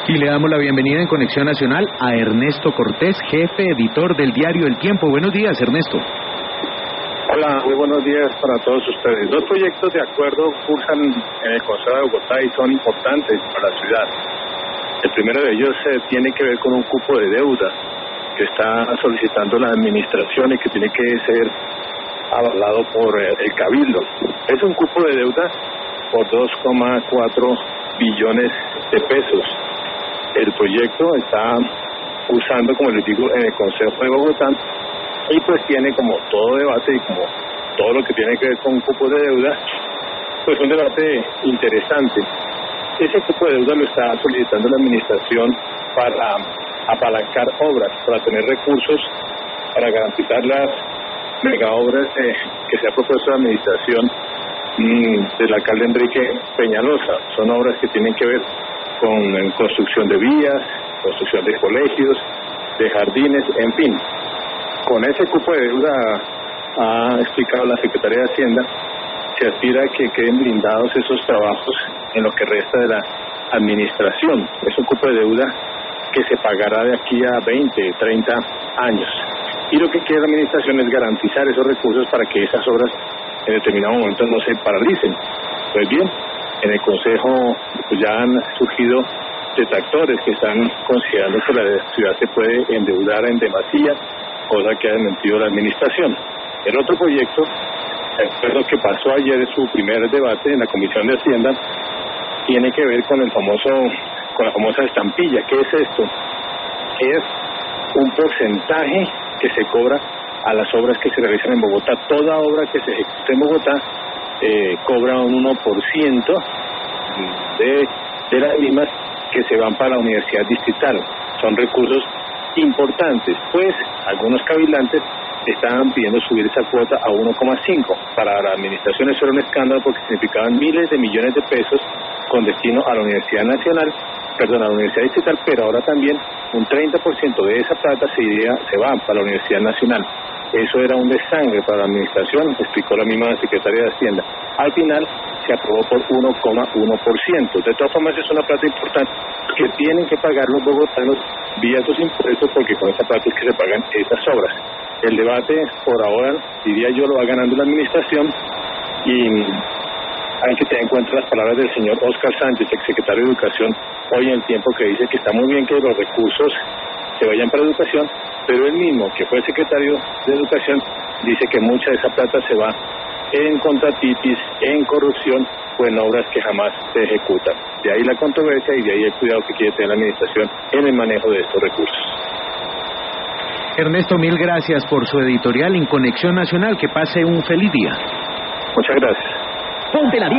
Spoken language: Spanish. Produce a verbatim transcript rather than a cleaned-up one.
Y le damos la bienvenida en Conexión Nacional a Ernesto Cortés, jefe editor del diario El Tiempo. Buenos días, Ernesto. Hola, muy buenos días para todos ustedes. Dos proyectos de acuerdo cursan en el Consejo de Bogotá y son importantes para la ciudad. El primero de ellos eh, tiene que ver con un cupo de deuda que está solicitando la administración y que tiene que ser avalado por eh, el Cabildo. Es un cupo de deuda por dos coma cuatro billones de pesos. El proyecto está cursando, como les digo, en el Consejo de Bogotá y pues tiene, como todo debate y como todo lo que tiene que ver con cupos de deuda, pues un debate interesante. Ese cupo de deuda lo está solicitando la administración para apalancar obras, para tener recursos, para garantizar las mega obras eh, que se ha propuesto la administración mmm, del alcalde Enrique Peñalosa. Son obras que tienen que ver con en construcción de vías, construcción de colegios, de jardines, en fin. Con ese cupo de deuda, ha explicado la Secretaría de Hacienda, se aspira a que queden blindados esos trabajos en lo que resta de la administración. Es un cupo de deuda que se pagará de aquí a veinte, treinta años. Y lo que quiere la administración es garantizar esos recursos para que esas obras en determinado momento no se paralicen. Pues bien, en el Consejo pues ya han surgido detractores que están considerando que la ciudad se puede endeudar en demasía, cosa que ha desmentido la administración. El otro proyecto, el que pasó ayer en su primer debate en la Comisión de Hacienda, tiene que ver con el famoso, con la famosa estampilla. ¿Qué es esto? Es un porcentaje que se cobra a las obras que se realizan en Bogotá. Toda obra que se ejecuta en Bogotá eh, cobra un uno por ciento de, de las mismas que se van para la Universidad Distrital. Son recursos importantes, pues algunos cabildantes estaban pidiendo subir esa cuota a uno coma cinco. Para la administración eso era un escándalo porque significaban miles de millones de pesos con destino a la Universidad Nacional, perdón, a la Universidad Distrital, pero ahora también un treinta por ciento de esa plata se, iría, se va para la Universidad Nacional. Eso era un desangre para la administración, explicó la misma Secretaría de Hacienda. Al final se aprobó por uno coma uno por ciento. De todas formas es una plata importante que tienen que pagar los bogotanos vía sus impuestos, porque con esa plata es que se pagan esas obras. El debate por ahora, diría yo, lo va ganando la administración y hay que tener en cuenta las palabras del señor Óscar Sánchez, exsecretario de Educación, hoy en El Tiempo, que dice que está muy bien que los recursos se vayan para educación, pero él mismo, que fue el secretario de Educación, dice que mucha de esa plata se va en contratitis, en corrupción o en obras que jamás se ejecutan. De ahí la controversia y de ahí el cuidado que quiere tener la administración en el manejo de estos recursos. Ernesto, mil gracias por su editorial en Conexión Nacional. Que pase un feliz día. Muchas gracias. Ponte la